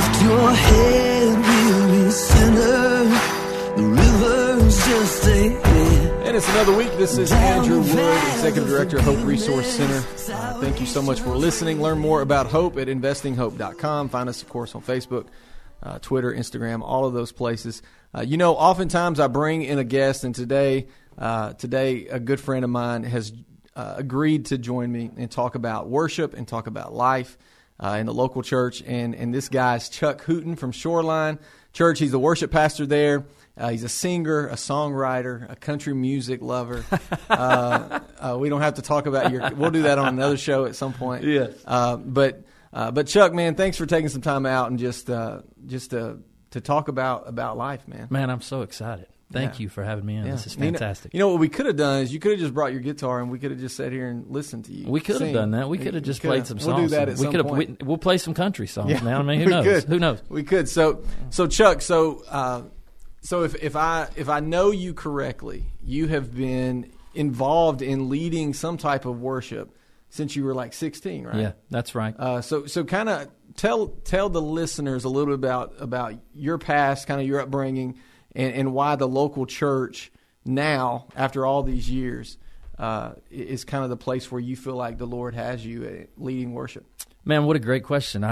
lift your head, weary sinner. The river's just ahead. And it's another week. This is Andrew Wood, Executive Director of Hope Resource Center. Thank you so much for listening. Learn more about Hope at investinghope.com. Find us, of course, on Facebook, Twitter, Instagram, all of those places. Oftentimes I bring in a guest, and today a good friend of mine has agreed to join me and talk about worship and talk about life in the local church. And this guy is Chuck Hooten from Shoreline Church. He's the worship pastor there. He's a singer, a songwriter, a country music lover. We don't have to talk about we'll do that on another show at some point. Yes. But Chuck, man, thanks for taking some time out and just to talk about life, man. Man, I'm so excited. Thank you for having me in. Yeah. This is fantastic. What we could have done is you could have just brought your guitar and we could have just sat here and listened to you. We could have done that. We could have just played some songs. We'll do that at some point. We'll play some country songs, yeah, man. I mean, who knows? Could. Who knows? We could. So Chuck, so if I know you correctly, you have been involved in leading some type of worship since you were like 16, right? Yeah, that's right. So kind of tell the listeners a little bit about your past, kind of your upbringing, and why the local church now, after all these years, is kind of the place where you feel like the Lord has you leading worship. Man, what a great question.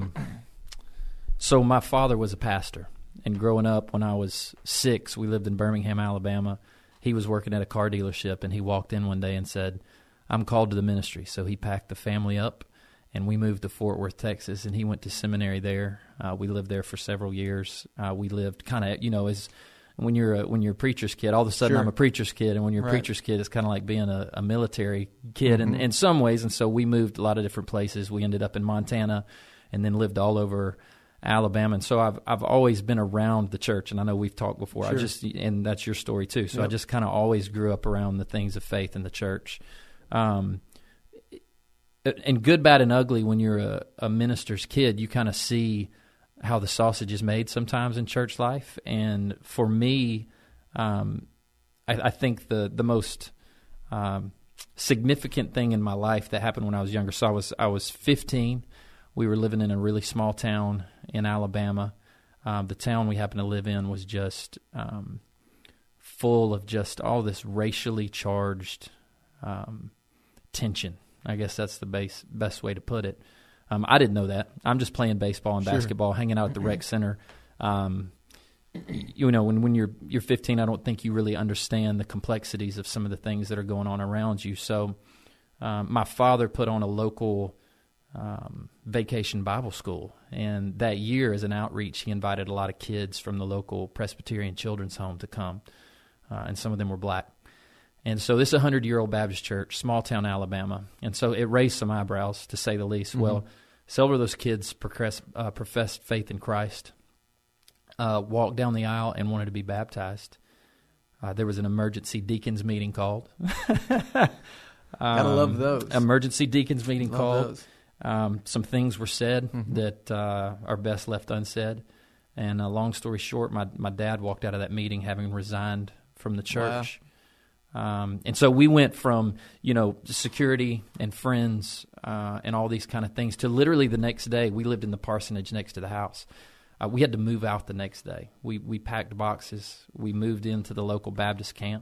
So my father was a pastor, and growing up when I was 6, we lived in Birmingham, Alabama. He was working at a car dealership, and he walked in one day and said, "I'm called to the ministry." So he packed the family up, and we moved to Fort Worth, Texas, and he went to seminary there. We lived there for several years. We lived kind of, as when you're a preacher's kid, all of a sudden Sure. I'm a preacher's kid, and when you're a preacher's kid, it's kind of like being a military kid in some ways. And so we moved a lot of different places. We ended up in Montana, and then lived all over Alabama. And so I've always been around the church, and I know we've talked before. Sure. And that's your story too. So Yep. I just kind of always grew up around the things of faith in the church. And good, bad, and ugly, when you're a minister's kid, you kind of see how the sausage is made sometimes in church life. And for me, I think the most significant thing in my life that happened when I was younger. So I was 15. We were living in a really small town in Alabama. The town we happened to live in was just full of just all this racially charged tension. I guess that's the best way to put it. I didn't know that. I'm just playing baseball and basketball, hanging out at the rec center. When you're 15, I don't think you really understand the complexities of some of the things that are going on around you. So my father put on a local vacation Bible school, and that year as an outreach, he invited a lot of kids from the local Presbyterian Children's Home to come, and some of them were black. And so this is a 100-year-old Baptist church, small town Alabama. And so it raised some eyebrows, to say the least. Mm-hmm. Well, several of those kids professed faith in Christ, walked down the aisle and wanted to be baptized. There was an emergency deacons meeting called. Gotta love those. Emergency deacons meeting called. Those. Some things were said that are best left unsaid. And long story short, my dad walked out of that meeting having resigned from the church. Wow. And so we went from, security and friends and all these kind of things to literally the next day. We lived in the parsonage next to the house. We had to move out the next day. We packed boxes. We moved into the local Baptist camp.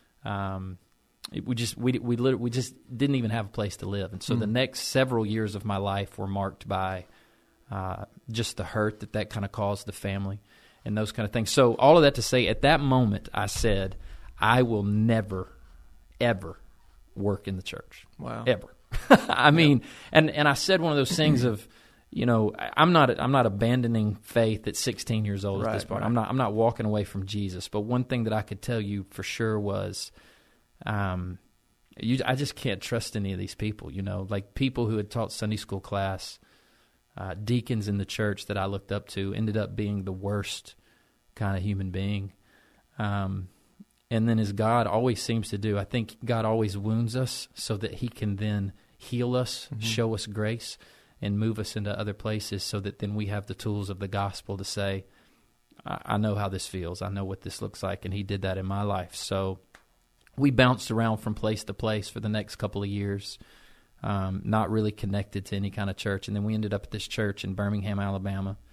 We just didn't even have a place to live. And so the next several years of my life were marked by just the hurt that kind of caused the family and those kind of things. So all of that to say, at that moment, I said, I will never, ever work in the church. Wow. Ever. I mean, and I said one of those things of, I'm not abandoning faith at 16 years old at this point. Right. I'm not walking away from Jesus. But one thing that I could tell you for sure was, I just can't trust any of these people. Like people who had taught Sunday school class, deacons in the church that I looked up to ended up being the worst kind of human being. And then as God always seems to do, I think God always wounds us so that he can then heal us, show us grace, and move us into other places so that then we have the tools of the gospel to say, I know how this feels. I know what this looks like, and he did that in my life. So we bounced around from place to place for the next couple of years, not really connected to any kind of church. And then we ended up at this church in Birmingham, Alabama.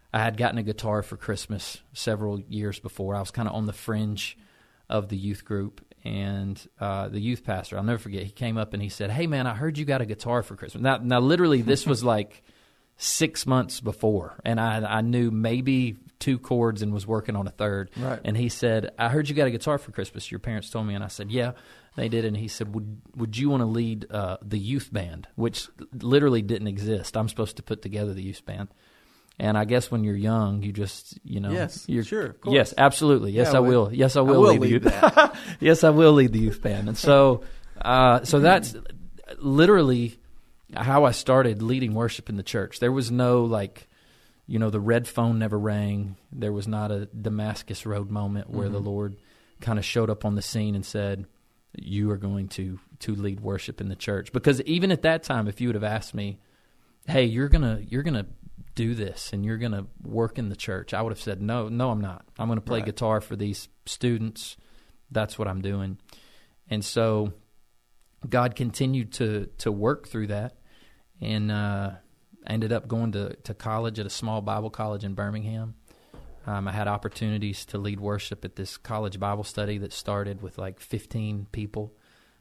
I had gotten a guitar for Christmas several years before. I was kind of on the fringe of the youth group, and the youth pastor, I'll never forget, he came up and he said, "Hey man, I heard you got a guitar for Christmas." Now literally this was like 6 months before, and I knew maybe 2 chords and was working on a third. Right. And he said, "I heard you got a guitar for Christmas. Your parents told me." And I said, "Yeah, they did." And he said, would you want to lead the youth band, which literally didn't exist. I'm supposed to put together the youth band. And I guess when you're young, you just, Yes, you're, sure, of course. Yes, absolutely. Yes, Yeah, I will. Yes, I will lead the youth that. Yes, I will lead the youth band. And so that's literally how I started leading worship in the church. There was no the red phone never rang. There was not a Damascus Road moment where the Lord kind of showed up on the scene and said, "You are going to lead worship in the church." Because even at that time, if you would have asked me, "Hey, you're gonna do this and you're gonna work in the church," I would have said, No, I'm not. I'm gonna play guitar for these students. That's what I'm doing. And so God continued to work through that, and I ended up going to college at a small Bible college in Birmingham. I had opportunities to lead worship at this college Bible study that started with like 15 people.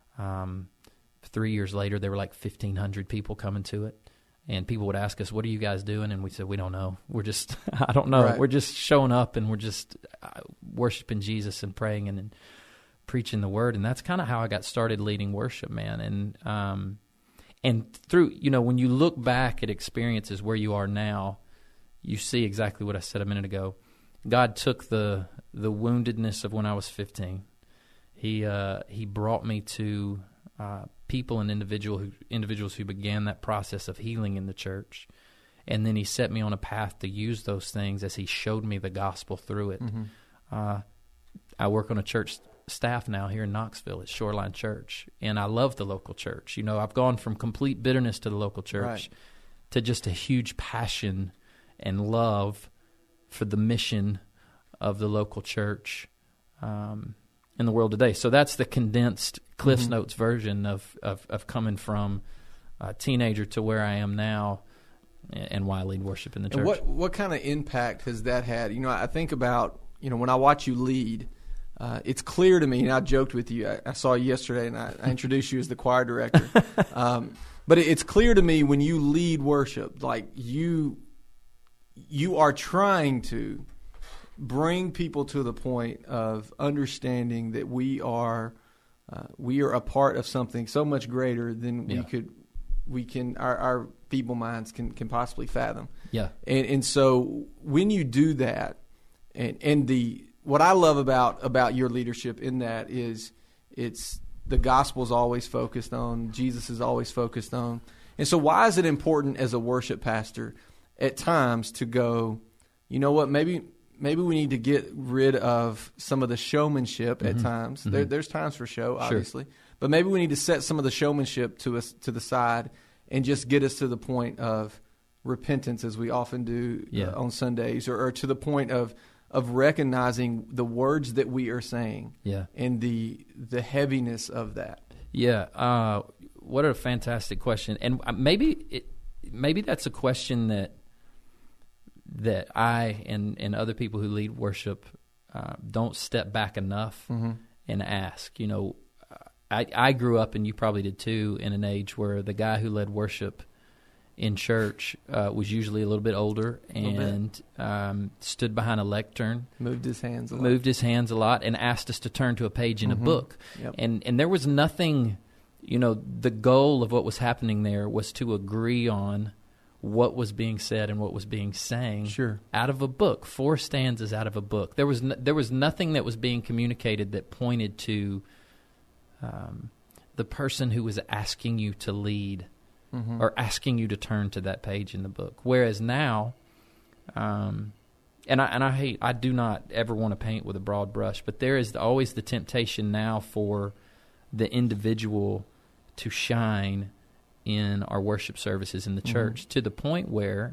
3 years later, there were like 1,500 people coming to it. And people would ask us, "What are you guys doing?" And we said, "We don't know. We're just, I don't know. Right. We're just showing up, and we're just worshiping Jesus and praying and preaching the word." And that's kind of how I got started leading worship, man. And through, when you look back at experiences where you are now, you see exactly what I said a minute ago. God took the woundedness of when I was 15. He brought me to people and individuals who began that process of healing in the church, and then He set me on a path to use those things as He showed me the gospel through it. I work on a church staff now here in Knoxville at Shoreline Church, and I love the local church. I've gone from complete bitterness to the local church to just a huge passion and love for the mission of the local church in the world today. So that's the condensed Cliff's Notes version of coming from a teenager to where I am now, and why I lead worship in the church. And what kind of impact has that had? I think about, when I watch you lead, it's clear to me, and I joked with you, I saw you yesterday, and I introduced you as the choir director. But it's clear to me when you lead worship, like you are trying to bring people to the point of understanding that we are a part of something so much greater than our feeble minds can possibly fathom. Yeah. And so when you do that, and what I love about your leadership in that is it's the gospel is always focused on, Jesus is always focused on. And so why is it important as a worship pastor at times to go, you know what, maybe we need to get rid of some of the showmanship at times. There's times for show, obviously. Sure. But maybe we need to set some of the showmanship to the side and just get us to the point of repentance, as we often do on Sundays, or to the point of recognizing the words that we are saying and the heaviness of that. Yeah. What a fantastic question. And maybe that's a question that I and other people who lead worship don't step back enough and ask. I grew up, and you probably did too, in an age where the guy who led worship in church was usually a little bit older and stood behind a lectern, moved his hands a lot, and asked us to turn to a page in a book. Yep. And there was nothing, the goal of what was happening there was to agree on what was being said and what was being sang out of a book, 4 stanzas out of a book. There was nothing that was being communicated that pointed to the person who was asking you to lead or asking you to turn to that page in the book. Whereas now, and I do not ever want to paint with a broad brush, but there is always the temptation now for the individual to shine in our worship services in the church, to the point where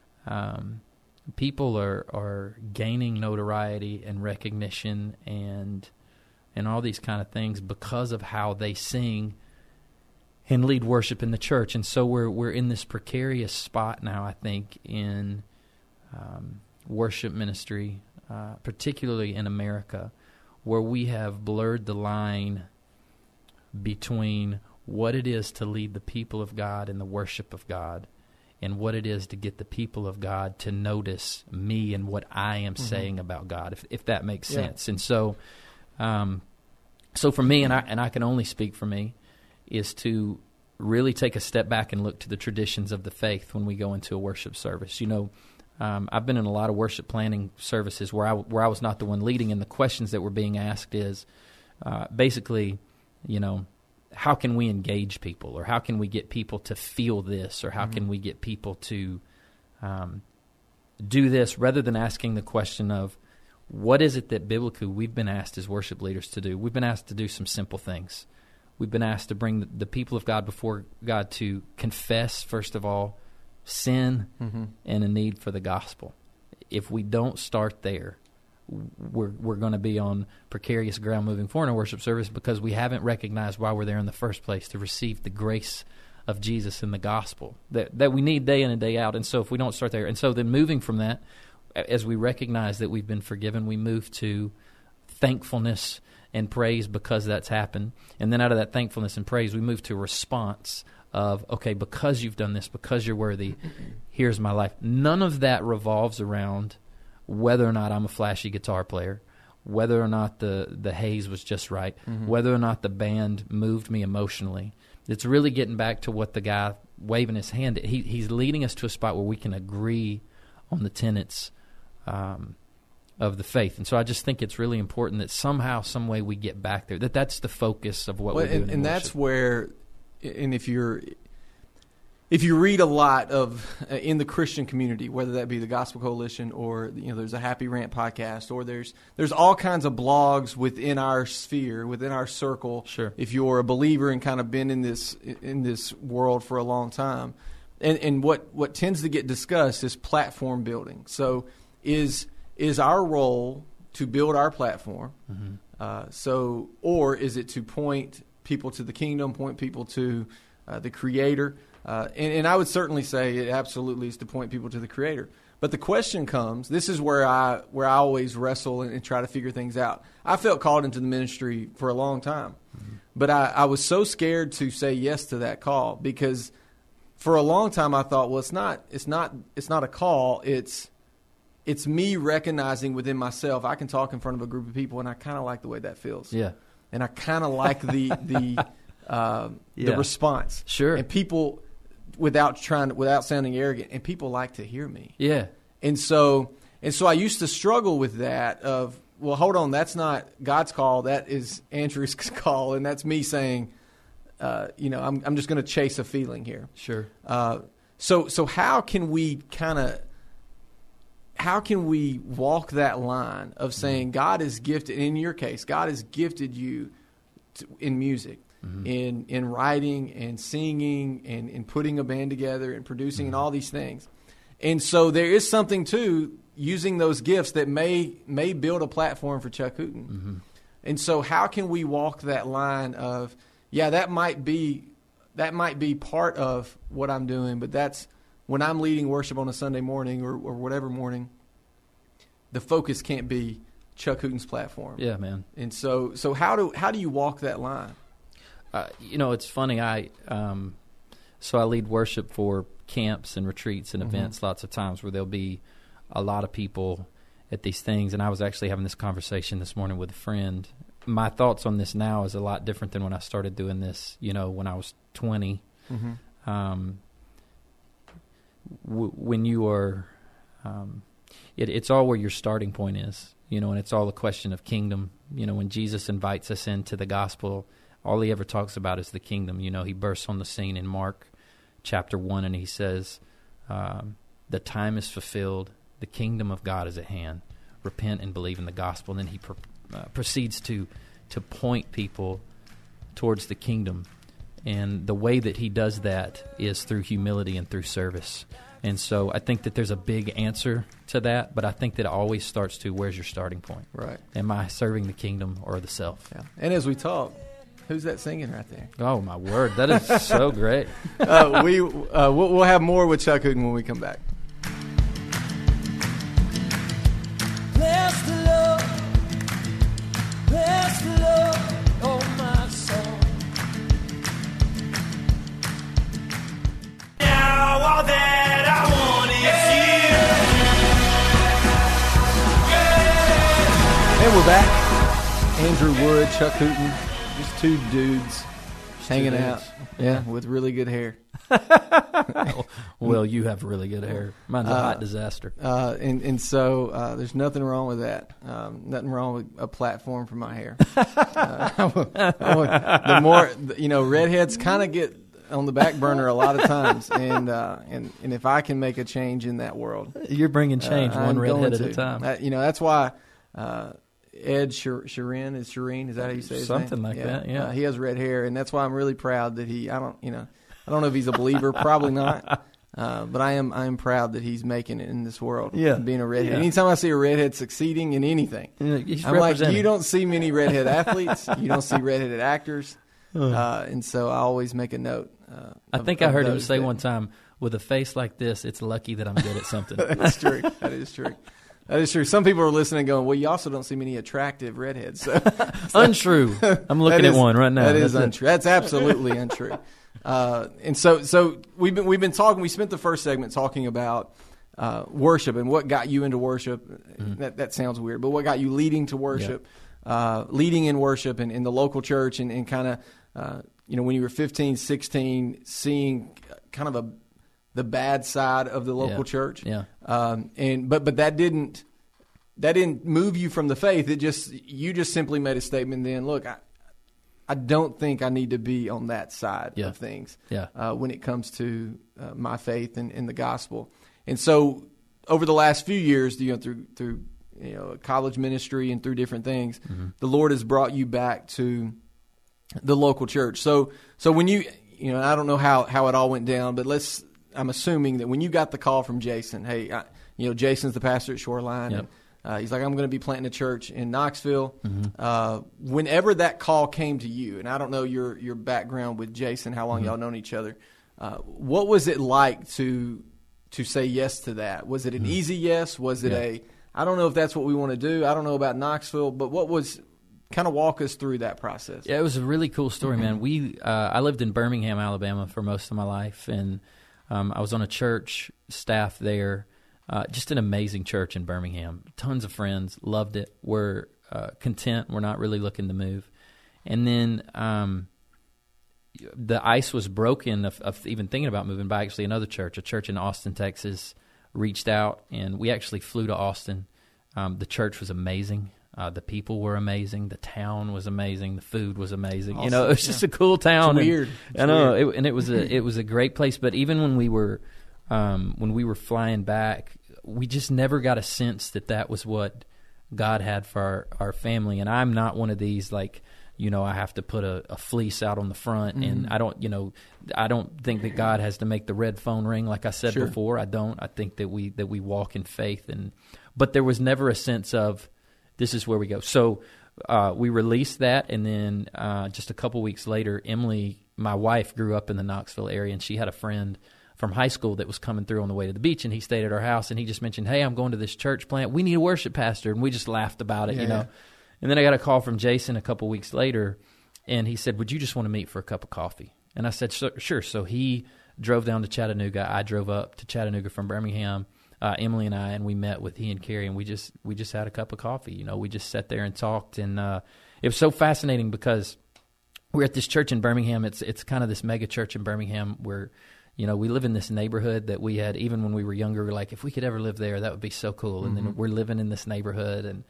people are gaining notoriety and recognition and all these kind of things because of how they sing and lead worship in the church. And so we're in this precarious spot now, I think, in worship ministry, particularly in America, where we have blurred the line between what it is to lead the people of God in the worship of God and what it is to get the people of God to notice me and what I am saying about God, if that makes sense. And so for me, and I can only speak for me, is to really take a step back and look to the traditions of the faith when we go into a worship service. You know, I've been in a lot of worship planning services where I was not the one leading, and the questions that were being asked is basically, you know, how can we engage people, or how can we get people to feel this, or how can we get people to do this, rather than asking the question of what is it that biblically we've been asked as worship leaders to do. We've been asked to do some simple things. We've been asked to bring the people of God before God to confess, first of all, sin and a need for the gospel. If we don't start there, we're going to be on precarious ground moving forward in our worship service, because we haven't recognized why we're there in the first place, to receive the grace of Jesus in the gospel that we need day in and day out. And so if we don't start there, and so then moving from that, as we recognize that we've been forgiven, we move to thankfulness and praise because that's happened. And then out of that thankfulness and praise, we move to a response of, okay, because you've done this, because you're worthy, here's my life. None of that revolves around whether or not I'm a flashy guitar player, whether or not the haze was just right, whether or not the band moved me emotionally. It's really getting back to what the guy waving his hand, he's leading us to a spot where we can agree on the tenets of the faith. And so I just think it's really important that somehow, some way we get back there, that's the focus of what we're doing. And that's where, and if you read a lot of in the Christian community, whether that be the Gospel Coalition or, you know, there's a Happy Rant podcast, or there's all kinds of blogs within our sphere, within our circle. Sure. If you're a believer and kind of been in this world for a long time, and what tends to get discussed is platform building. So is our role to build our platform? Or is it to point people to the kingdom, point people to the Creator? And I would certainly say it absolutely is to point people to the Creator. But the question comes, this is where I always wrestle and try to figure things out. I felt called into the ministry for a long time. But I was so scared to say yes to that call, because for a long time I thought, well, it's not a call, it's me recognizing within myself I can talk in front of a group of people, and I kind of like the way that feels. Yeah. And I kind of like the response. Sure. And people, without sounding arrogant, and people like to hear me. Yeah. And so I used to struggle with that of, well, hold on, that's not God's call, that is Andrew's call, and that's me saying, I'm just going to chase a feeling here. Sure. So how can we walk that line of saying God has gifted, in your case, God has gifted you in music, in writing and singing and in putting a band together and producing and all these things. And so there is something to using those gifts that may build a platform for Chuck Hooten. And so how can we walk that line of, yeah, that might be part of what I'm doing, but that's when I'm leading worship on a Sunday morning or whatever morning, the focus can't be Chuck Hooten's platform. Yeah, man. And so how do you walk that line? It's funny. I lead worship for camps and retreats and events lots of times where there'll be a lot of people at these things. And I was actually having this conversation this morning with a friend. My thoughts on this now is a lot different than when I started doing this, when I was 20. When you are, it's all where your starting point is, and it's all a question of kingdom. When Jesus invites us into the gospel, all he ever talks about is the kingdom. He bursts on the scene in Mark chapter 1, and he says, the time is fulfilled, the kingdom of God is at hand. Repent and believe in the gospel. And then he proceeds to point people towards the kingdom. And the way that he does that is through humility and through service. And so I think that there's a big answer to that, but I think that it always starts to, where's your starting point? Right. Am I serving the kingdom or the self? Yeah. And as we talk, who's that singing right there? Oh, my word. That is so great. We'll have more with Chuck Hooten when we come back. Bless the Lord, bless the Lord, oh my soul. Now all that I want is you. And we're back. Andrew Wood, Chuck Hooten, just two dudes hanging out. Yeah, with really good hair. Well, you have really good hair. Mine's a hot disaster. So there's nothing wrong with that. Nothing wrong with a platform for my hair. The more, redheads kind of get on the back burner a lot of times, and if I can make a change in that world, you're bringing change one redhead at a time. That's why. Ed Sheeran, is that how you say his Something name? like that, yeah. He has red hair, and that's why I'm really proud that I don't know if he's a believer, probably not, but I am proud that he's making it in this world, being a redhead. Yeah. Anytime I see a redhead succeeding in anything, I'm like, you don't see many redhead athletes, you don't see redheaded actors, and so I always make a note. I think I heard him say one time, with a face like this, it's lucky that I'm good at something. That's true. That is true. That is true. Some people are listening going, well, you also don't see many attractive redheads. So, untrue. I'm looking at one right now. That is untrue. That's absolutely untrue. And so we've been talking. We spent the first segment talking about worship and what got you into worship. Mm-hmm. That sounds weird, but what got you leading to worship, leading in worship and in the local church and kind of, when you were 15, 16, seeing kind of the bad side of the local church. Yeah. But that didn't move you from the faith. You just simply made a statement then, look, I don't think I need to be on that side of things when it comes to my faith and the gospel. And so over the last few years, through college ministry and through different things, the Lord has brought you back to the local church. So when I don't know how it all went down, but I'm assuming that when you got the call from Jason, hey, Jason's the pastor at Shoreline, and he's like, I'm going to be planting a church in Knoxville. Mm-hmm. Whenever that call came to you, and I don't know your background with Jason, how long y'all known each other, what was it like to say yes to that? Was it an easy yes? Was it I don't know if that's what we want to do. I don't know about Knoxville, but what was kind of walk us through that process? Yeah, it was a really cool story, man. I lived in Birmingham, Alabama for most of my life, and I was on a church staff there, just an amazing church in Birmingham. Tons of friends, loved it. We're content. We're not really looking to move. And then the ice was broken of even thinking about moving by. Actually, another church, a church in Austin, Texas, reached out, and we actually flew to Austin. The church was amazing. The people were amazing. The town was amazing. The food was amazing. Awesome. It was just a cool town. It's weird. I know, it was a great place. But even when we were flying back, we just never got a sense that was what God had for our family. And I'm not one of these I have to put a fleece out on the front, and I don't think that God has to make the red phone ring like I said before. I don't. I think that we walk in faith, but there was never a sense of, this is where we go. So we released that, and then just a couple weeks later, Emily, my wife, grew up in the Knoxville area, and she had a friend from high school that was coming through on the way to the beach, and he stayed at our house, and he just mentioned, hey, I'm going to this church plant. We need a worship pastor, and we just laughed about it, And then I got a call from Jason a couple weeks later, and he said, would you just want to meet for a cup of coffee? And I said, sure. So he drove down to Chattanooga. I drove up to Chattanooga from Birmingham. Emily and I, and we met with he and Carrie, and we just had a cup of coffee. We just sat there and talked, and it was so fascinating because we're at this church in Birmingham. It's kind of this mega church in Birmingham where, we live in this neighborhood that we had, even when we were younger, we were like, if we could ever live there, that would be so cool. And then we're living in this neighborhood,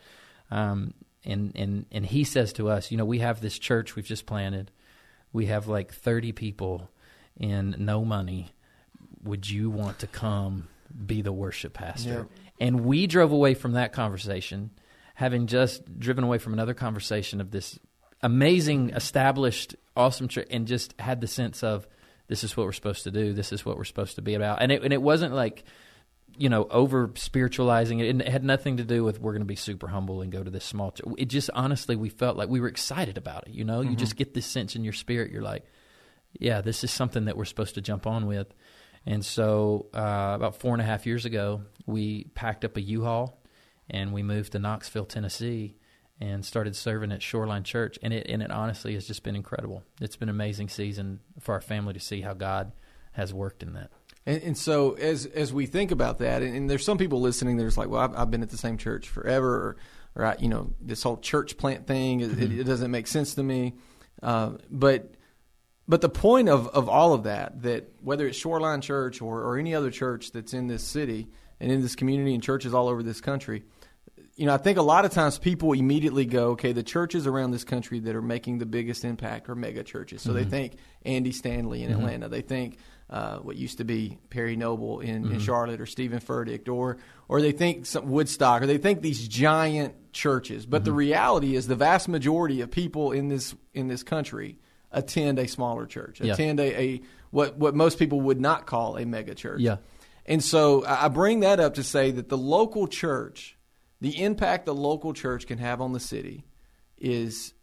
and he says to us, we have this church we've just planted. We have like 30 people and no money. Would you want to come be the worship pastor? And we drove away from that conversation, having just driven away from another conversation of this amazing, established, awesome church, and just had the sense of, this is what we're supposed to do. This is what we're supposed to be about. And it wasn't like, over spiritualizing it. It had nothing to do with we're going to be super humble and go to this small church. It just, honestly, we felt like we were excited about it. You just get this sense in your spirit. You're like, yeah, this is something that we're supposed to jump on with. And so about 4.5 years ago, we packed up a U-Haul and we moved to Knoxville, Tennessee, and started serving at Shoreline Church, and it honestly has just been incredible. It's been an amazing season for our family to see how God has worked in that. And so as we think about that, and there's some people listening that are just like, well, I've been at the same church forever, or this whole church plant thing, it doesn't make sense to me. But the point of all of that whether it's Shoreline Church or any other church that's in this city and in this community and churches all over this country, I think a lot of times people immediately go, okay, the churches around this country that are making the biggest impact are mega churches. So they think Andy Stanley in Atlanta. They think what used to be Perry Noble in Charlotte, or Stephen Furtick, or they think Woodstock, or they think these giant churches. But the reality is the vast majority of people in this country attend a smaller church, attend a what most people would not call a mega church. Yeah. And so I bring that up to say that the local church, the impact the local church can have on the city is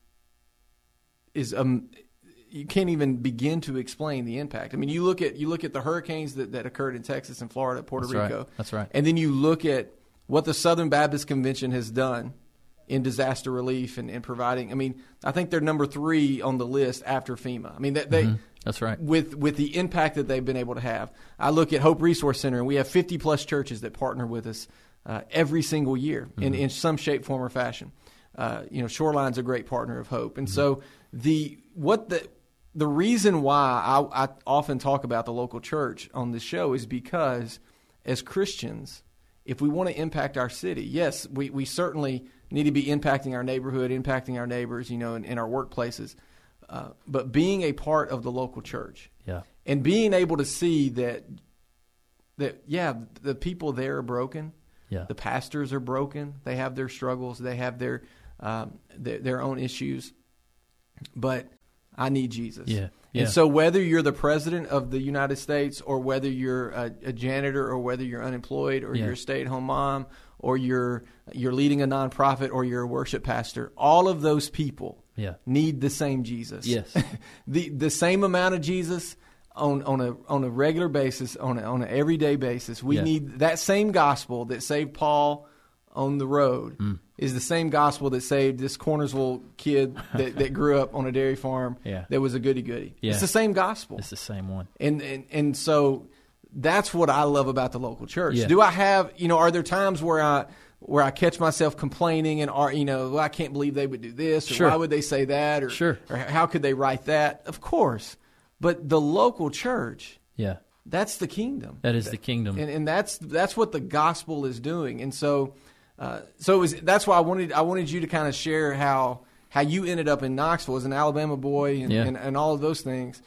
you can't even begin to explain the impact. I mean, you look at the hurricanes that occurred in Texas and Florida, Puerto Rico. That's right. And then you look at what the Southern Baptist Convention has done in disaster relief and providing. I mean, I think they're number 3 on the list after FEMA. I mean, that's right. With the impact that they've been able to have. I look at Hope Resource Center, and we have 50 plus churches that partner with us every single year in some shape, form, or fashion. Shoreline's a great partner of Hope, and so the reason why I often talk about the local church on this show is because as Christians, if we want to impact our city, yes, we certainly need to be impacting our neighborhood, impacting our neighbors, in our workplaces, but being a part of the local church, and being able to see that the people there are broken, the pastors are broken, they have their struggles, they have their own issues, but I need Jesus. Yeah. And so whether you're the president of the United States, or whether you're a janitor, or whether you're unemployed, or you're a stay-at-home mom, or you're leading a nonprofit, or you're a worship pastor, all of those people need the same Jesus. Yes. the same amount of Jesus on a regular basis, on an everyday basis. We need that same gospel that saved Paul on the road is the same gospel that saved this Cornersville kid that grew up on a dairy farm that was a goody-goody. Yeah. It's the same gospel. It's the same one. And so that's what I love about the local church. Yeah. Do I have, are there times where I catch myself complaining and I can't believe they would do this, or why would they say that, or how could they write that? Of course. But the local church, that's the kingdom. That is the kingdom. And that's what the gospel is doing. And so that's why I wanted you to kind of share how you ended up in Knoxville as an Alabama boy and all of those things.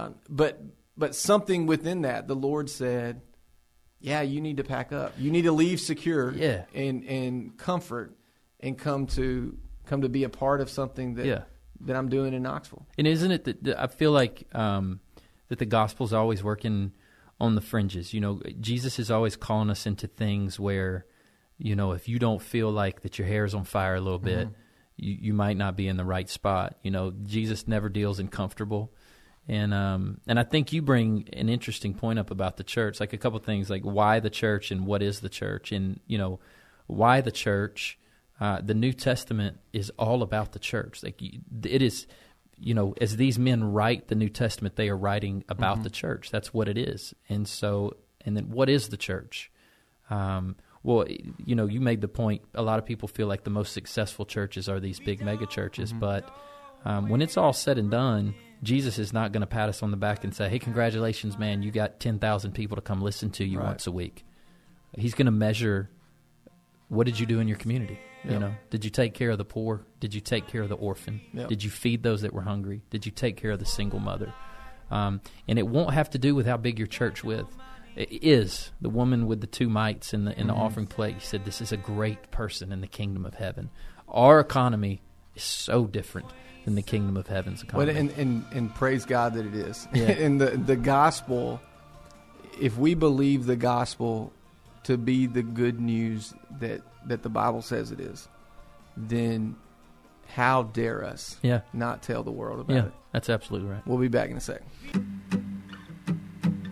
But something within that, the Lord said, you need to pack up. You need to leave secure and comfort and come to be a part of something that I'm doing in Knoxville. And isn't it that I feel like that the gospel's always working on the fringes? Jesus is always calling us into things where, if you don't feel like that your hair is on fire a little bit, you might not be in the right spot. Jesus never deals in comfortable. And I think you bring an interesting point up about the church, like a couple things, like why the church and what is the church, and why the church. The New Testament is all about the church. Like it is, as these men write the New Testament, they are writing about the church. That's what it is. And then what is the church? Well, you made the point. A lot of people feel like the most successful churches are these big mega churches, but when it's all said and done, Jesus is not going to pat us on the back and say, "Hey, congratulations, man! You got 10,000 people to come listen to you once a week." He's going to measure, what did you do in your community? Yep. Did you take care of the poor? Did you take care of the orphan? Yep. Did you feed those that were hungry? Did you take care of the single mother? And it won't have to do with how big your church is. The woman with the 2 mites in the offering plate said, "This is a great person in the kingdom of heaven." Our economy is so different than the kingdom of heaven's economy. Well, and praise God that it is. Yeah. And the gospel, if we believe the gospel to be the good news that the Bible says it is, then how dare us not tell the world about it? That's absolutely right. We'll be back in a second.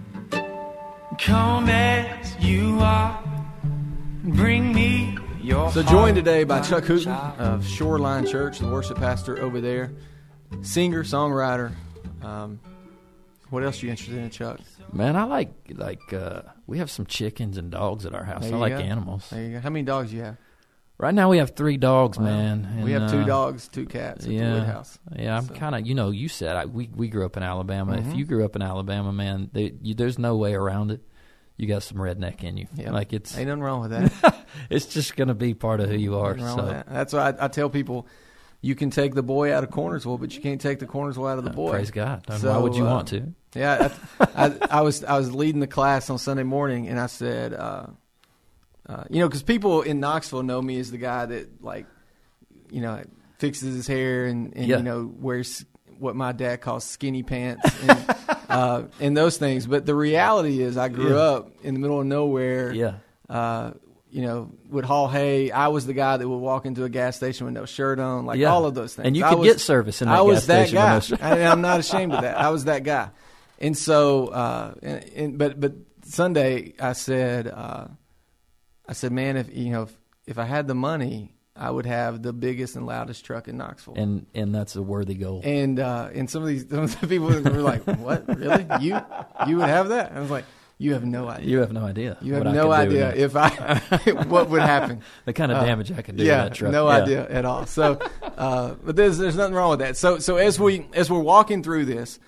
Come as you are, bring me your So joined today by Chuck Hooten of Shoreline Church, the worship pastor over there, singer, songwriter. What else are you interested in, Chuck? Man, I like we have some chickens and dogs at our house. I like animals. There you go. How many dogs do you have? Right now we have 3 dogs, man. And, we have 2 dogs, 2 cats at the Wood House. Yeah, I'm kind of, you said we grew up in Alabama. If you grew up in Alabama, man, there's no way around it. You got some redneck in you. Yep. Like ain't nothing wrong with that. It's just going to be part of who you are. Nothing wrong with that. That's why I tell people, you can take the boy out of Cornersville, but you can't take the Cornersville out of the boy. Praise God. So, why would you want to? Yeah, I was leading the class on Sunday morning, and I said, because people in Knoxville know me as the guy that fixes his hair and wears what my dad calls skinny pants and those things. But the reality is, I grew up in the middle of nowhere. Yeah. Would haul hay. I was the guy that would walk into a gas station with no shirt on, all of those things. And you could get service in that gas station. I was that guy. And I'm not ashamed of that. I was that guy. And so, but Sunday I said, man, if I had the money, I would have the biggest and loudest truck in Knoxville. And that's a worthy goal. And some of the people were like, "What? Really? You would have that?" I was like, "You have no idea. You have no idea. You have no idea if what would happen. The kind of damage I could do to that truck. No idea at all." So, but there's nothing wrong with that. So as we're walking through this,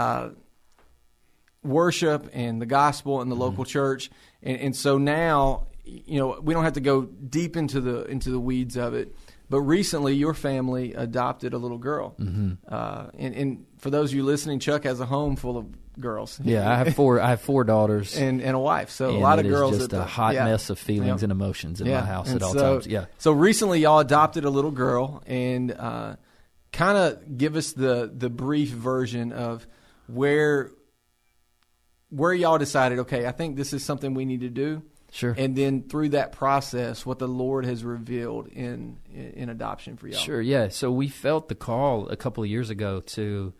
worship and the gospel and the local church, and so now, we don't have to go deep into the weeds of it, but recently your family adopted a little girl. And for those of you listening, Chuck has a home full of girls. Yeah, I have 4 daughters and a wife. So a lot of girls. It's just a hot mess of feelings and emotions in my house at all times. Yeah. So recently y'all adopted a little girl, and kind of give us the brief version of where y'all decided, okay, I think this is something we need to do. Sure. And then through that process, what the Lord has revealed in adoption for y'all. Sure, yeah. So we felt the call a couple of years ago to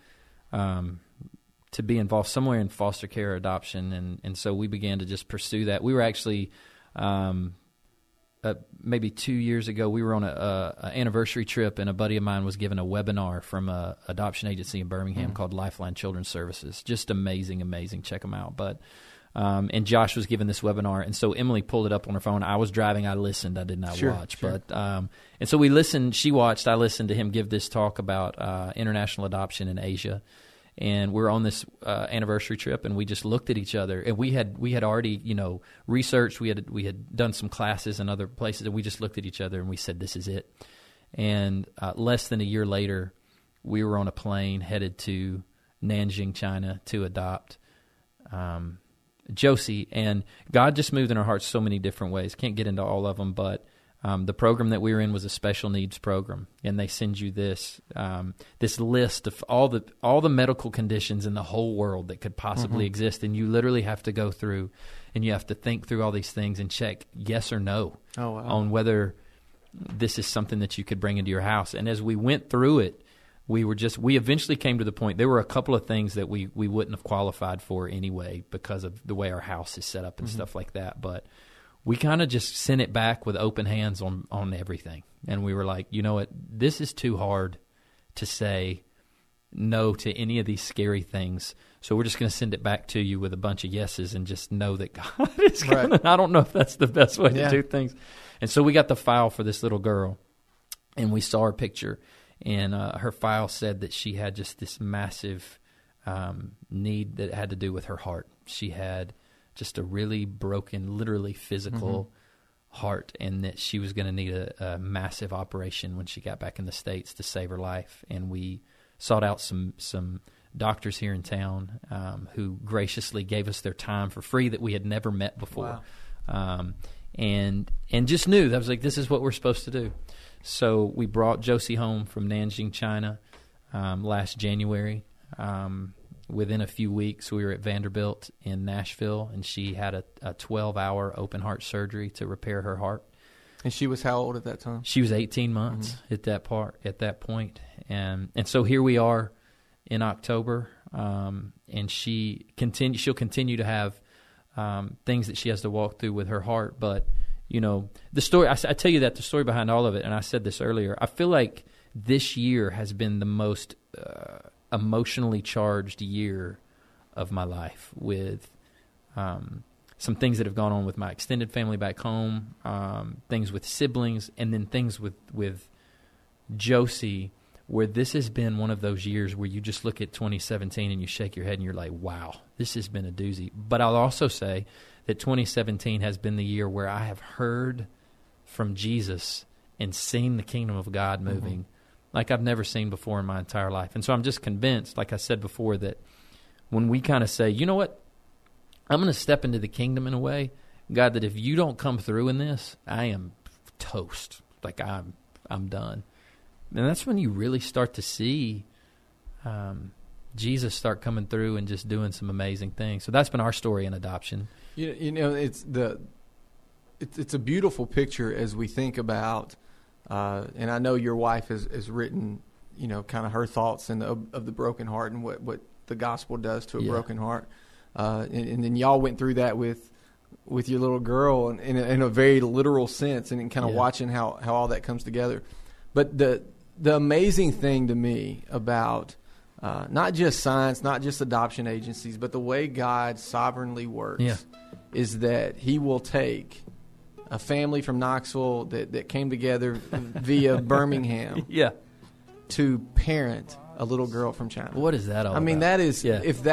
be involved somewhere in foster care or adoption, and so we began to just pursue that. We were actually, maybe 2 years ago, we were on a anniversary trip, and a buddy of mine was given a webinar from a adoption agency in Birmingham called Lifeline Children's Services. Just amazing. Check them out. But and Josh was given this webinar, and so Emily pulled it up on her phone. I was driving. I listened. I did not watch. Sure. But and so we listened. She watched. I listened to him give this talk about international adoption in Asia. And we're on this anniversary trip, and we just looked at each other, and we had already researched. We had done some classes in other places, and we just looked at each other and we said, "This is it." And less than a year later, we were on a plane headed to Nanjing, China, to adopt Josie. And God just moved in our hearts so many different ways. Can't get into all of them, but the program that we were in was a special needs program, and they send you this list of all the medical conditions in the whole world that could possibly exist, and you literally have to go through, and you have to think through all these things and check yes or no on whether this is something that you could bring into your house. And as we went through it, we eventually came to the point, there were a couple of things that we wouldn't have qualified for anyway because of the way our house is set up and stuff like that, but we kind of just sent it back with open hands on everything. And we were like, you know what, this is too hard to say no to any of these scary things. So we're just going to send it back to you with a bunch of yeses and just know that God is going to, I don't know if that's the best way to do things. And so we got the file for this little girl, and we saw her picture, and her file said that she had just this massive need that had to do with her heart. She had just a really broken, literally physical heart, and that she was going to need a massive operation when she got back in the States to save her life. And we sought out some doctors here in town who graciously gave us their time for free that we had never met before. Wow. And just knew that was like, this is what we're supposed to do. So we brought Josie home from Nanjing, China last January. Within a few weeks, we were at Vanderbilt in Nashville, and she had a 12-hour open heart surgery to repair her heart. And she was how old at that time? She was 18 months at that point. And so here we are in October, and she'll continue to have things that she has to walk through with her heart. But the story. I tell you that the story behind all of it, and I said this earlier. I feel like this year has been the most emotionally charged year of my life, with some things that have gone on with my extended family back home, things with siblings, and then things with Josie, where this has been one of those years where you just look at 2017 and you shake your head and you're like, wow, this has been a doozy. But I'll also say that 2017 has been the year where I have heard from Jesus and seen the kingdom of God moving like I've never seen before in my entire life. And so I'm just convinced, like I said before, that when we kind of say, you know what, I'm going to step into the kingdom in a way, God, that if you don't come through in this, I am toast. Like I'm done. And that's when you really start to see Jesus start coming through and just doing some amazing things. So that's been our story in adoption. It's a beautiful picture as we think about, and I know your wife has written, kind of her thoughts of the broken heart and what the gospel does to a broken heart. And then y'all went through that with your little girl in a very literal sense, and kind of watching how all that comes together. But the amazing thing to me about not just science, not just adoption agencies, but the way God sovereignly works is that He will take a family from Knoxville that came together via Birmingham to parent a little girl from China. What is that all about? That is if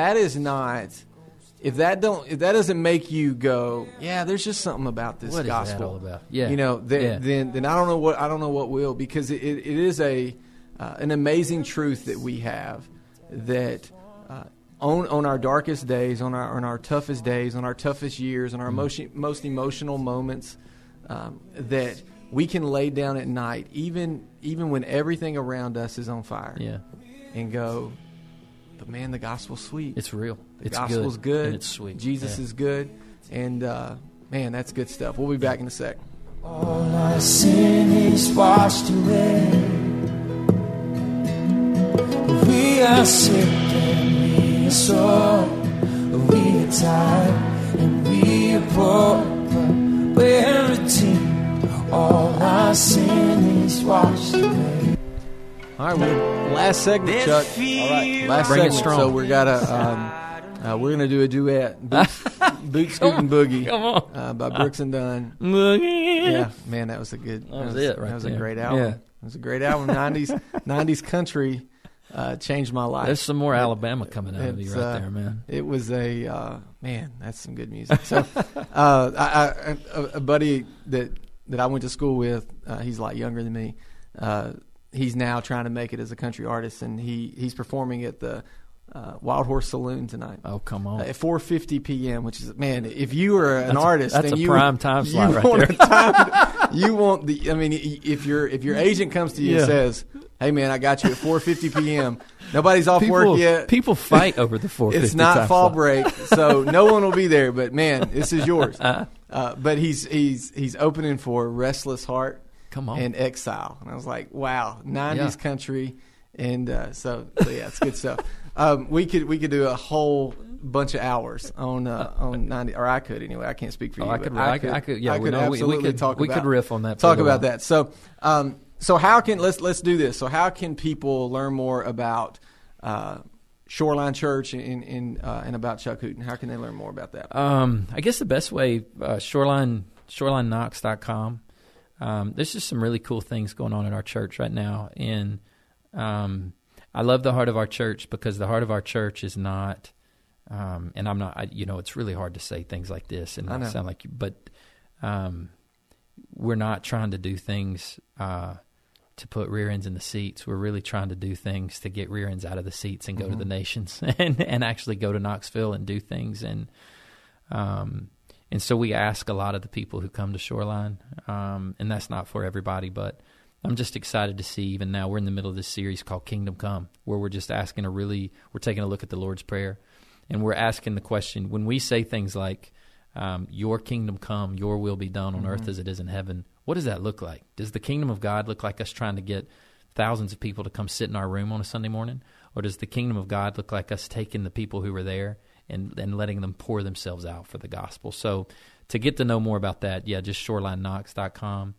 that doesn't make you go, there's just something about this gospel. What is that all about? Then I don't know what will, because it is an amazing truth that we have, that on our darkest days, on our toughest days, on our toughest years, on our most emotional moments, that we can lay down at night, even when everything around us is on fire, and go, but man, the gospel's sweet. It's real. The gospel's good. And it's sweet. Jesus is good. And, man, that's good stuff. We'll be back in a sec. All our sin is washed away. We are sick and we are sore. We are tired and we are poor. But we're redeemed. All our sin is washed away. All right, well, last segment, Chuck. All right, last Bring it segment. strong. So we're gonna do a duet, Boot Scootin' Boogie, Come on. by Brooks and Dunn. Boogie. Yeah, man, that was a good. That was it right That was a there. great album. Yeah. It was a great album. 90s country changed my life. There's some more Alabama coming out of you It's, right there, man. It was man, that's some good music. So, a buddy that I went to school with, he's a lot younger than me. He's now trying to make it as a country artist, and he's performing at the Wild Horse Saloon tonight. Oh, come on. At 4:50 p.m., which is, man, if you are an artist, that's and a prime time slot right want there. you want if your agent comes to you and says, "Hey, man, I got you at 4:50 p.m." Nobody's off work yet. People fight over the 4:50. It's not time fall slot. break, so no one will be there. But man, this is yours. But he's opening for Restless Heart. Come on. And Exile. And I was like, wow, 90s country. And so yeah, it's good stuff. We could do a whole bunch of hours on 90, or I could anyway. I can't speak for you. I could. Yeah, we absolutely could riff on that. Talk about that. So how can let's do this. So how can people learn more about Shoreline Church and about Chuck Hooten? How can they learn more about that? I guess the best way, shorelineknox.com. There's just some really cool things going on in our church right now. And I love the heart of our church, because the heart of our church is not, and I'm not, it's really hard to say things like this and not sound like you, but we're not trying to do things to put rear ends in the seats. We're really trying to do things to get rear ends out of the seats and go to the nations and actually go to Knoxville and do things. And so we ask a lot of the people who come to Shoreline, and that's not for everybody, but I'm just excited to see, even now, we're in the middle of this series called Kingdom Come, where we're just asking we're taking a look at the Lord's Prayer, and we're asking the question, when we say things like, your kingdom come, your will be done on earth as it is in heaven, what does that look like? Does the kingdom of God look like us trying to get thousands of people to come sit in our room on a Sunday morning? Or does the kingdom of God look like us taking the people who were there and letting them pour themselves out for the gospel? So to get to know more about that, just shorelineknox.com.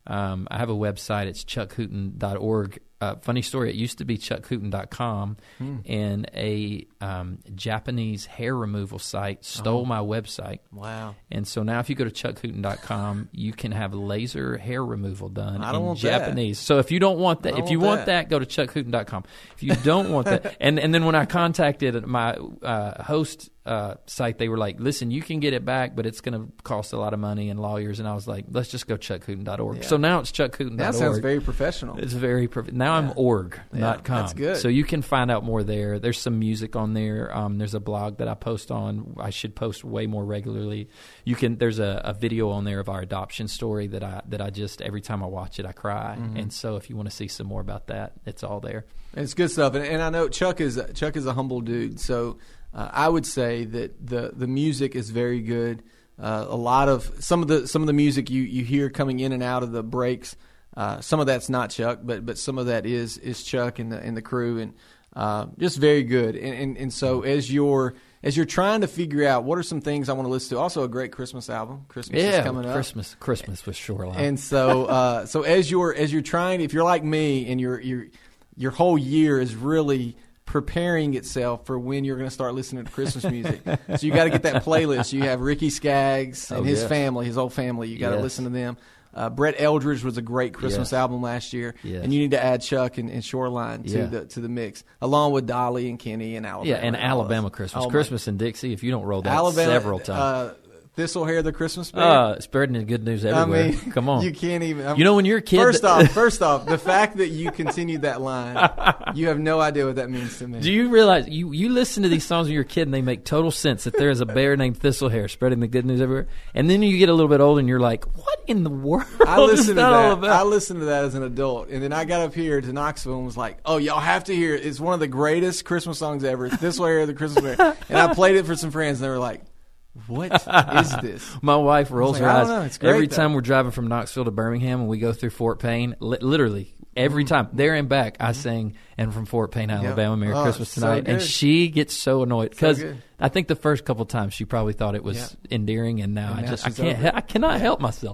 I have a website. It's chuckhooten.org. Funny story, it used to be chuckhooten.com, and a Japanese hair removal site stole my website. Wow. And so now if you go to chuckhooten.com, you can have laser hair removal done in That. Japanese. So if you don't want that, if you want that, go to chuckhooten.com. If you don't want that, and then when I contacted my host site, they were like, listen, you can get it back, but it's going to cost a lot of money and lawyers. And I was like, let's just go chuckhooten.org. Yeah. So now it's chuckhooten.org. That sounds very professional. It's very now I'm org, not com. That's good. So you can find out more there. There's some music on there. There's a blog that I post on. I should post way more regularly. There's a video on there of our adoption story that I just, every time I watch it, I cry. And so if you want to see some more about that, it's all there. It's good stuff. And I know Chuck is a humble dude. So I would say that the music is very good. A lot of some of the music you hear coming in and out of the breaks. Some of that's not Chuck, but some of that is Chuck and the crew, and just very good. And so as you're trying to figure out what are some things I want to listen to, also a great Christmas album. Christmas is coming up. Christmas with Shoreline. And so so as you're trying, if you're like me and your whole year is really preparing itself for when you're going to start listening to Christmas music. So you got to get that playlist. You have Ricky Skaggs and his family, his whole family. You got to listen to them. Brett Eldridge was a great Christmas album last year, and you need to add Chuck and Shoreline to the mix, along with Dolly and Kenny and Alabama. Yeah, and Alabama Christmas in Dixie. If you don't roll that several times. Thistlehair, the Christmas Spirit. Spreading the good news everywhere. I mean, come on, you can't even. When you're a kid. First off, the fact that you continued that line, you have no idea what that means to me. Do you realize you listen to these songs when you're a kid and they make total sense that there is a bear named Thistlehair spreading the good news everywhere, and then you get a little bit older and you're like, what in the world is that all about? I listened to that as an adult, and then I got up here to Knoxville and was like, oh, y'all have to hear it. It's one of the greatest Christmas songs ever. It's Thistlehair, the Christmas Bear, and I played it for some friends, and they were like, what is this? My wife rolls her eyes it's great, every time we're driving from Knoxville to Birmingham and we go through Fort Payne. Literally every time, there and back, I sing "And from Fort Payne, Alabama, Merry Christmas Tonight," and she gets so annoyed because I think the first couple times she probably thought it was endearing, and now I cannot help myself.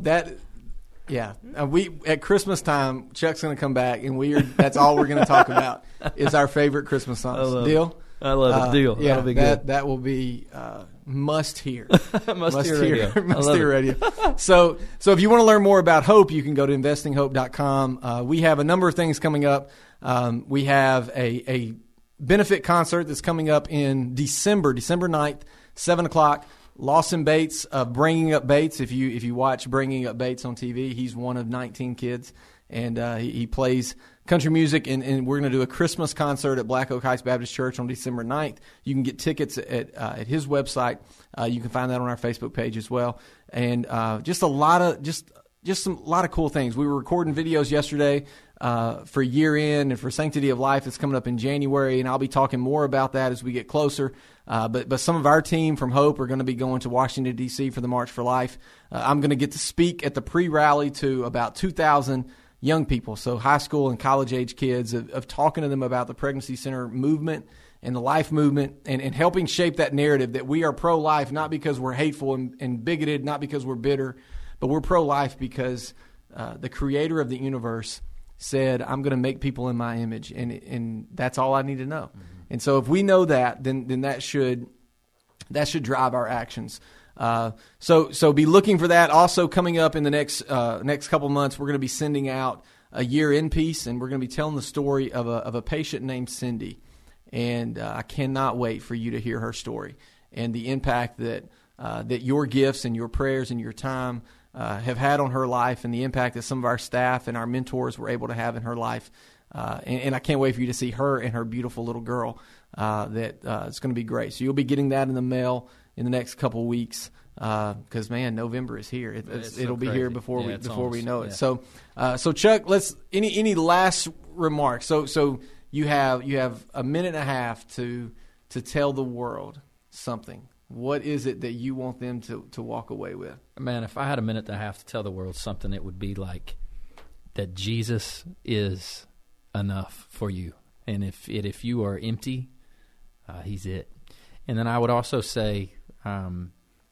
We at Christmas time, Chuck's going to come back, and that's all we're going to talk about is our favorite Christmas songs. Deal? I love it. Deal. Yeah, that'll be good. That will be must hear. must hear radio. So if you want to learn more about Hope, you can go to investinghope.com. We have a number of things coming up. We have a benefit concert that's coming up in December 9th, 7:00. Lawson Bates of Bringing Up Bates. If you watch Bringing Up Bates on TV, he's one of 19 kids, and he plays country music, and we're going to do a Christmas concert at Black Oak Heights Baptist Church on December 9th. You can get tickets at his website. You can find that on our Facebook page as well. And just a lot of cool things. We were recording videos yesterday for year end and for Sanctity of Life that's coming up in January, and I'll be talking more about that as we get closer. But some of our team from Hope are going to be going to Washington, D.C. for the March for Life. I'm going to get to speak at the pre-rally to about 2,000 young people, so high school and college-age kids, of talking to them about the Pregnancy Center movement and the life movement, and helping shape that narrative that we are pro-life, not because we're hateful and bigoted, not because we're bitter, but we're pro-life because the creator of the universe said, I'm going to make people in my image, and that's all I need to know. Mm-hmm. And so if we know that, then that should drive our actions. So be looking for that. Also coming up in the next couple months, we're going to be sending out a year in piece, and we're going to be telling the story of a patient named Cindy. And I cannot wait for you to hear her story and the impact that your gifts and your prayers and your time have had on her life, and the impact that some of our staff and our mentors were able to have in her life. And I can't wait for you to see her and her beautiful little girl. It's going to be great. So you'll be getting that in the mail in the next couple of weeks, because November is here. It'll be here before we know it. So Chuck, any last remarks? So you have a minute and a half to tell the world something. What is it that you want them to walk away with? Man, if I had a minute and a half to tell the world something, it would be like that Jesus is enough for you, and if you are empty, He's it. And then I would also say,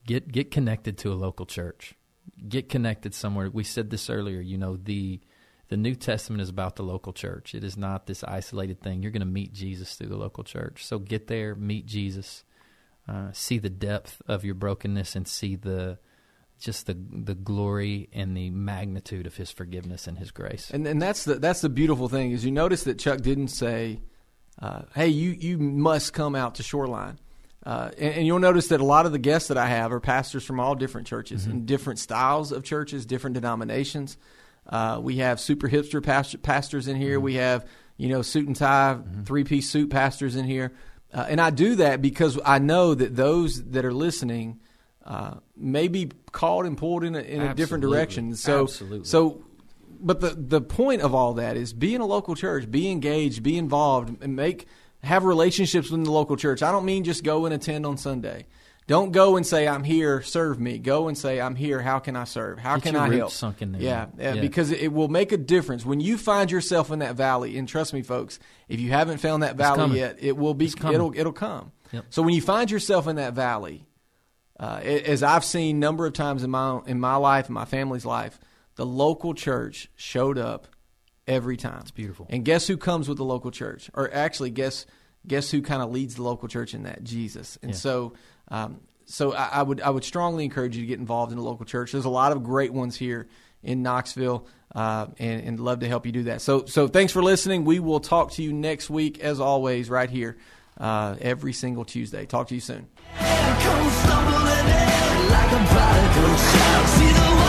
Get connected to a local church. Get connected somewhere. We said this earlier. The New Testament is about the local church. It is not this isolated thing. You're going to meet Jesus through the local church. So get there, meet Jesus, see the depth of your brokenness, and see the glory and the magnitude of His forgiveness and His grace. And that's the beautiful thing is you notice that Chuck didn't say, "Hey, you must come out to Shoreline." And you'll notice that a lot of the guests that I have are pastors from all different churches and different styles of churches, different denominations. We have super hipster pastors in here. We have, suit and tie, 3-piece suit pastors in here. And I do that because I know that those that are listening may be called and pulled in a different direction. But the point of all that is be in a local church, be engaged, be involved, and have relationships with the local church. I don't mean just go and attend on Sunday. Don't go and say, "I'm here, serve me." Go and say, "I'm here, how can I serve? How can I help?" Sunk in there. Yeah, because it will make a difference. When you find yourself in that valley, and trust me, folks, if you haven't found that valley yet, it'll come. Yep. So when you find yourself in that valley, as I've seen a number of times in my life, in my family's life, the local church showed up every time. It's beautiful. And guess who comes with the local church? Or actually, guess who kind of leads the local church in that? Jesus. And so I would strongly encourage you to get involved in the local church. There's a lot of great ones here in Knoxville, and love to help you do that. So thanks for listening. We will talk to you next week, as always, right here every single Tuesday. Talk to you soon.